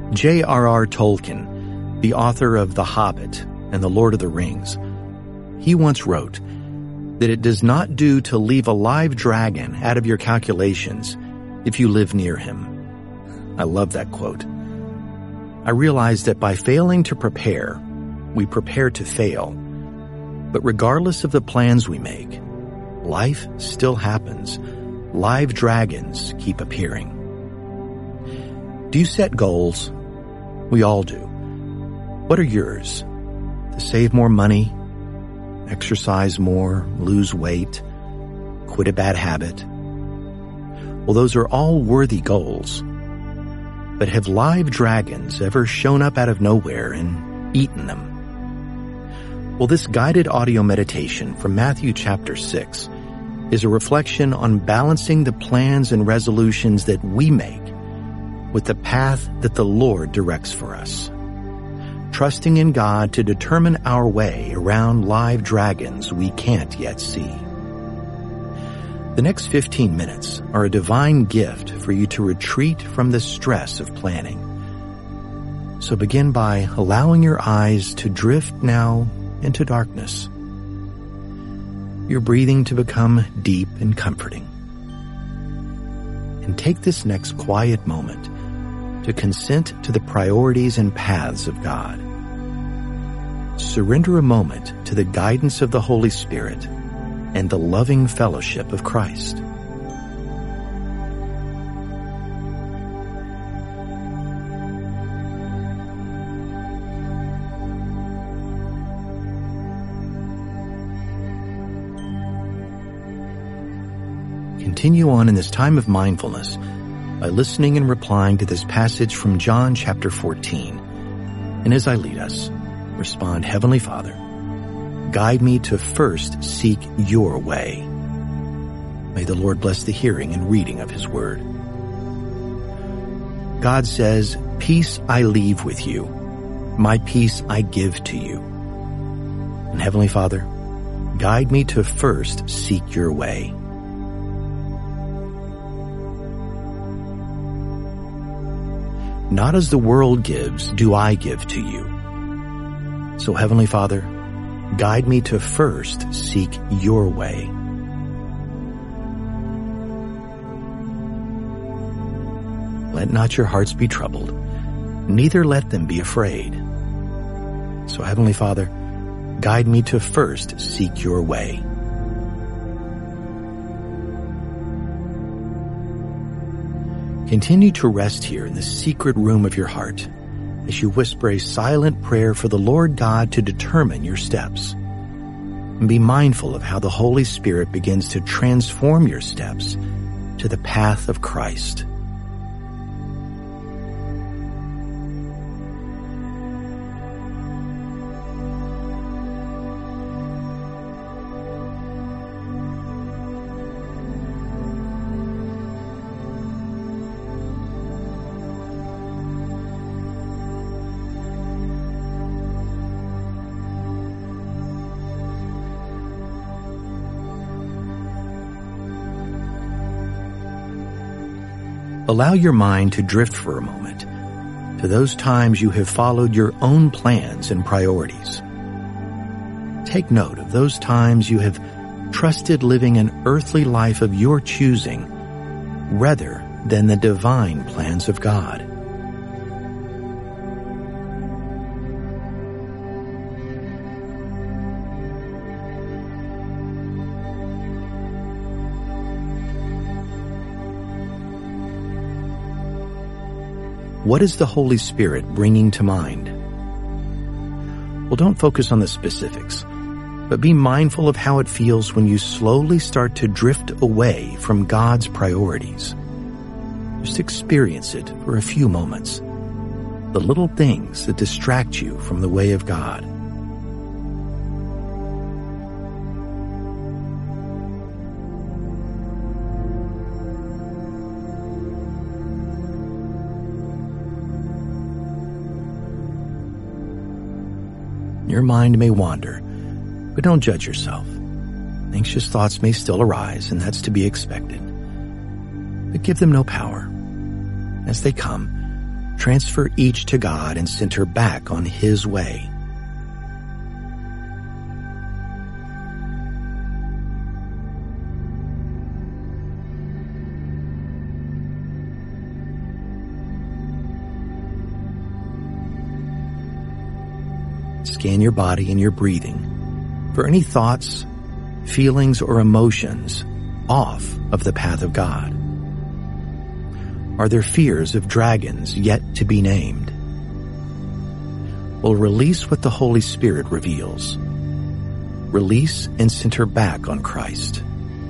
J.R.R. Tolkien, the author of The Hobbit and The Lord of the Rings, he once wrote that it does not do to leave a live dragon out of your calculations if you live near him. I love that quote. I realize that by failing to prepare, we prepare to fail. But regardless of the plans we make, life still happens. Live dragons keep appearing. Do you set goals? We all do. What are yours? To save more money, exercise more, lose weight, quit a bad habit? Well, those are all worthy goals. But have live dragons ever shown up out of nowhere and eaten them? Well, this guided audio meditation from Matthew chapter 6 is a reflection on balancing the plans and resolutions that we make with the path that the Lord directs for us, trusting in God to determine our way around live dragons we can't yet see. The next 15 minutes are a divine gift for you to retreat from the stress of planning. So begin by allowing your eyes to drift now into darkness, your breathing to become deep and comforting. And take this next quiet moment to consent to the priorities and paths of God. Surrender a moment to the guidance of the Holy Spirit and the loving fellowship of Christ. Continue on in this time of mindfulness by listening and replying to this passage from John chapter 14. And as I lead us, respond, Heavenly Father, guide me to first seek your way. May the Lord bless the hearing and reading of his word. God says, peace I leave with you, my peace I give to you. And Heavenly Father, guide me to first seek your way. Not as the world gives do I give to you. So Heavenly Father, guide me to first seek your way. Let not your hearts be troubled, neither let them be afraid. So Heavenly Father, guide me to first seek your way. Continue to rest here in the secret room of your heart as you whisper a silent prayer for the Lord God to determine your steps. And be mindful of how the Holy Spirit begins to transform your steps to the path of Christ. Allow your mind to drift for a moment to those times you have followed your own plans and priorities. Take note of those times you have trusted living an earthly life of your choosing rather than the divine plans of God. What is the Holy Spirit bringing to mind? Well, don't focus on the specifics, but be mindful of how it feels when you slowly start to drift away from God's priorities. Just experience it for a few moments. The little things that distract you from the way of God. Your mind may wander, but don't judge yourself. Anxious thoughts may still arise, and that's to be expected. But give them no power. As they come, transfer each to God and center back on His way. Scan your body and your breathing for any thoughts, feelings, or emotions off of the path of God. Are there fears of dragons yet to be named? Well, release what the Holy Spirit reveals. Release and center back on Christ.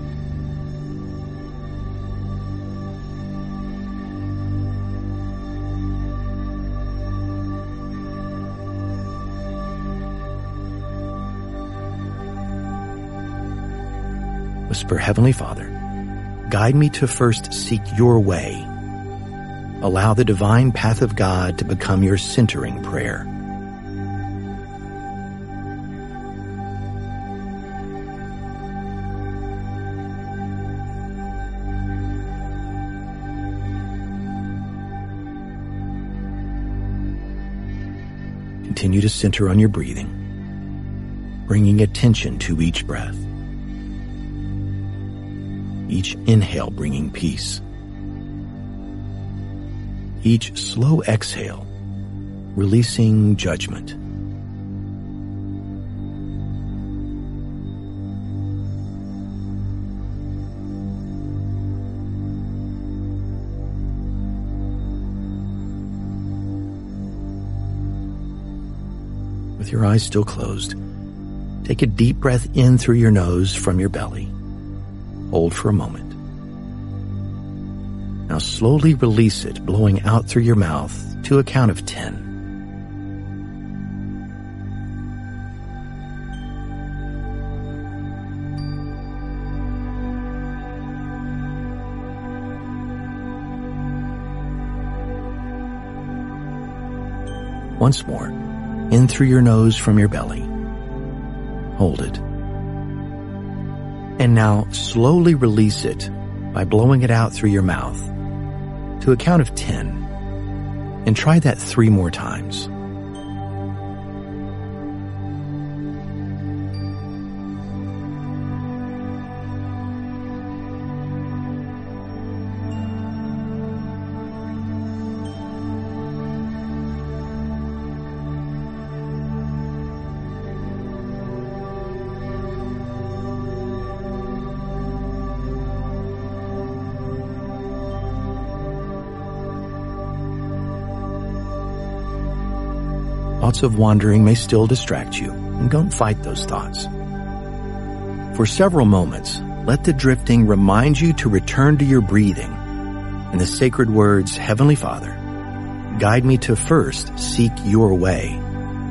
Whisper, Heavenly Father, guide me to first seek your way. Allow the divine path of God to become your centering prayer. Continue to center on your breathing, bringing attention to each breath. Each inhale bringing peace. Each slow exhale releasing judgment. With your eyes still closed, take a deep breath in through your nose from your belly. Hold for a moment. Now slowly release it, blowing out through your mouth to a count of 10. Once more, in through your nose from your belly. Hold it. And now slowly release it by blowing it out through your mouth to a count of 10. And try that 3 more times. Thoughts of wandering may still distract you, and don't fight those thoughts. For several moments, let the drifting remind you to return to your breathing and the sacred words, Heavenly Father, guide me to first seek your way.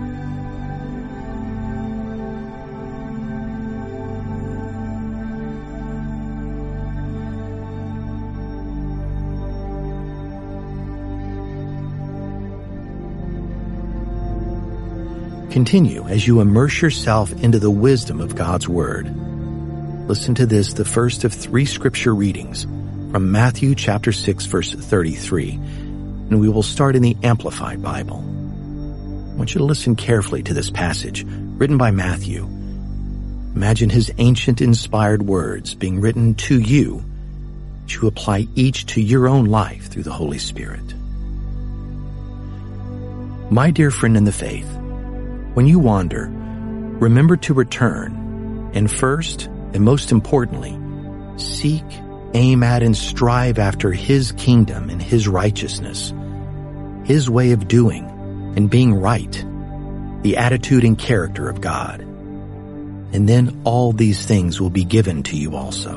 Continue as you immerse yourself into the wisdom of God's Word. Listen to this, the first of 3 scripture readings from Matthew chapter 6, verse 33, and we will start in the Amplified Bible. I want you to listen carefully to this passage, written by Matthew. Imagine his ancient inspired words being written to you, to apply each to your own life through the Holy Spirit. My dear friend in the faith, when you wander, remember to return, and first, and most importantly, seek, aim at, and strive after His kingdom and His righteousness, His way of doing and being right, the attitude and character of God. And then all these things will be given to you also.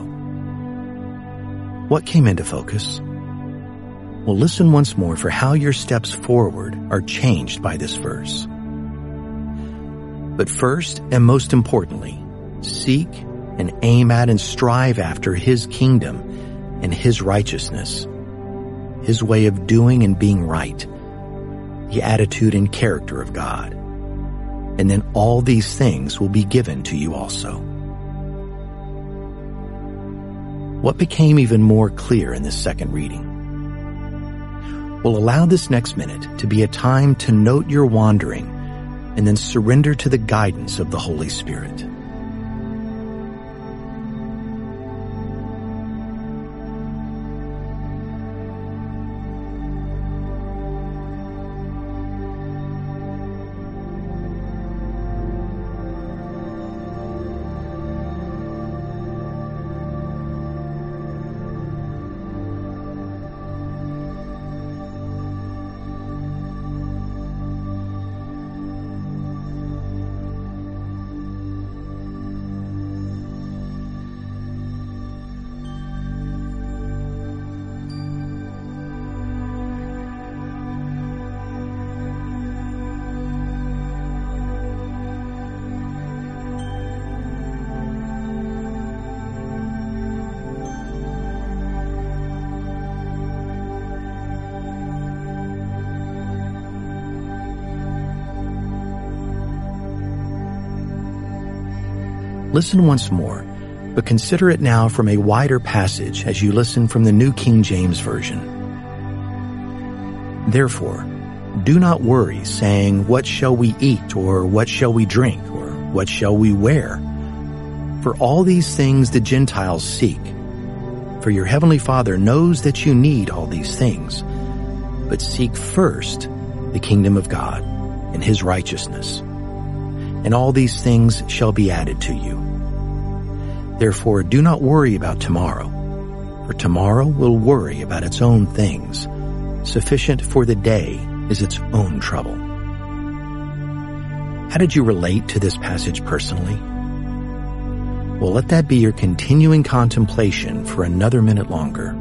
What came into focus? Well, listen once more for how your steps forward are changed by this verse. But first and most importantly, seek and aim at and strive after His kingdom and His righteousness, His way of doing and being right, the attitude and character of God. And then all these things will be given to you also. What became even more clear in this second reading? Well, allow this next minute to be a time to note your wandering and then surrender to the guidance of the Holy Spirit. Listen once more, but consider it now from a wider passage as you listen from the New King James Version. Therefore, do not worry, saying, "What shall we eat, or what shall we drink, or what shall we wear?" For all these things the Gentiles seek. For your heavenly Father knows that you need all these things. But seek first the kingdom of God and His righteousness, and all these things shall be added to you. Therefore, do not worry about tomorrow, for tomorrow will worry about its own things. Sufficient for the day is its own trouble. How did you relate to this passage personally? Well, let that be your continuing contemplation for another minute longer.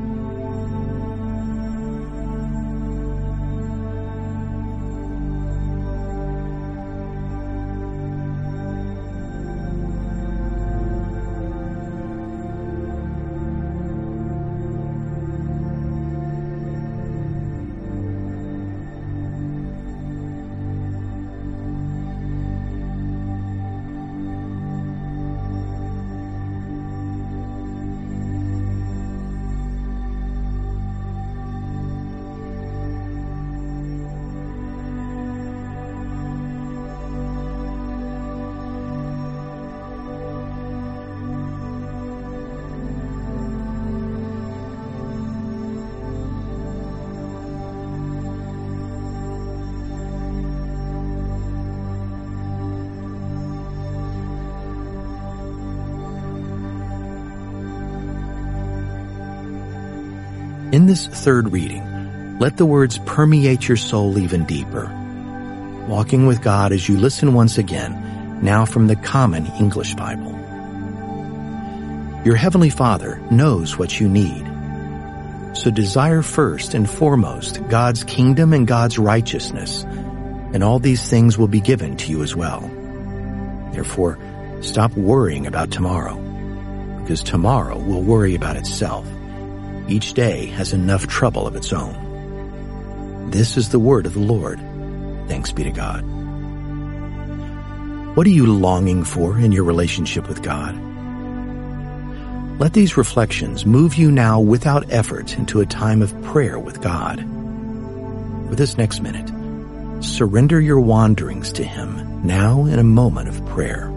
In this third reading, let the words permeate your soul even deeper. Walking with God as you listen once again, now from the Common English Bible. Your Heavenly Father knows what you need. So desire first and foremost God's kingdom and God's righteousness, and all these things will be given to you as well. Therefore, stop worrying about tomorrow, because tomorrow will worry about itself. Each day has enough trouble of its own. This is the word of the Lord. Thanks be to God. What are you longing for in your relationship with God? Let these reflections move you now without effort into a time of prayer with God. For this next minute, surrender your wanderings to Him now in a moment of prayer.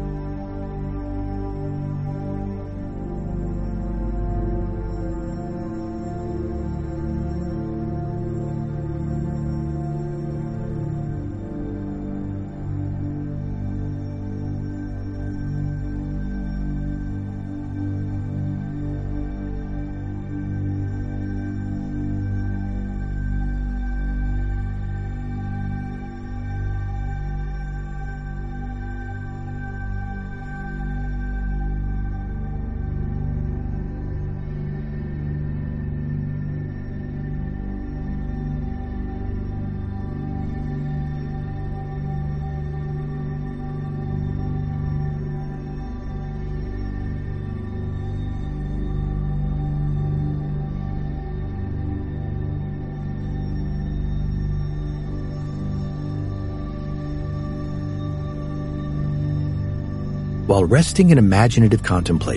While resting in imaginative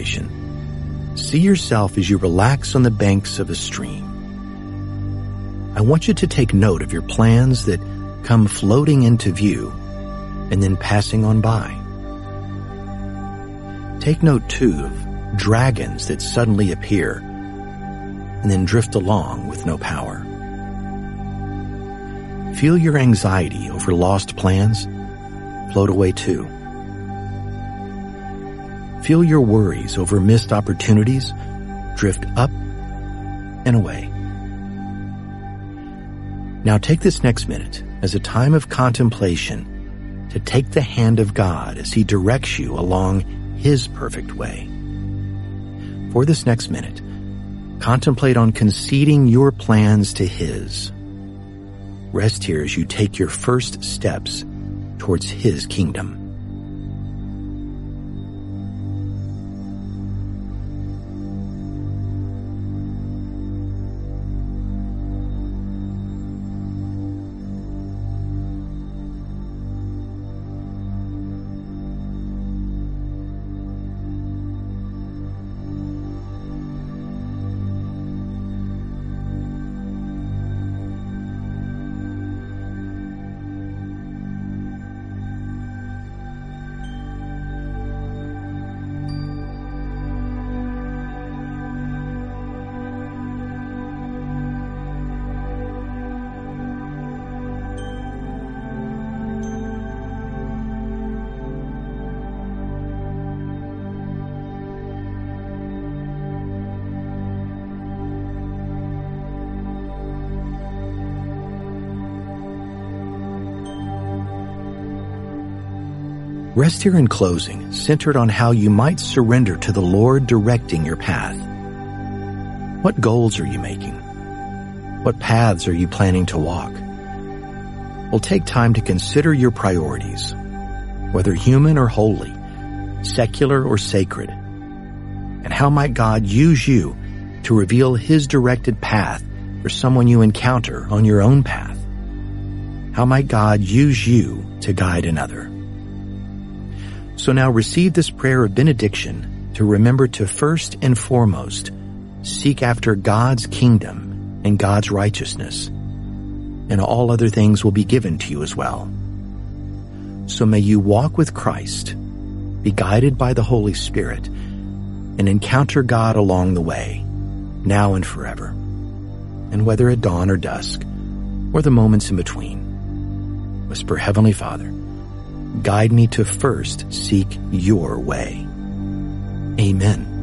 contemplation, see yourself as you relax on the banks of a stream. I want you to take note of your plans that come floating into view and then passing on by. Take note, too, of dragons that suddenly appear and then drift along with no power. Feel your anxiety over lost plans float away too. Feel your worries over missed opportunities drift up and away. Now take this next minute as a time of contemplation to take the hand of God as He directs you along His perfect way. For this next minute, contemplate on conceding your plans to His. Rest here as you take your first steps towards His kingdom. Rest here in closing, centered on how you might surrender to the Lord directing your path. What goals are you making? What paths are you planning to walk? Well, take time to consider your priorities, whether human or holy, secular or sacred, and how might God use you to reveal His directed path for someone you encounter on your own path? How might God use you to guide another? So now receive this prayer of benediction to remember to first and foremost seek after God's kingdom and God's righteousness, and all other things will be given to you as well. So may you walk with Christ, be guided by the Holy Spirit, and encounter God along the way, now and forever, and whether at dawn or dusk, or the moments in between. Whisper, Heavenly Father, guide me to first seek your way. Amen.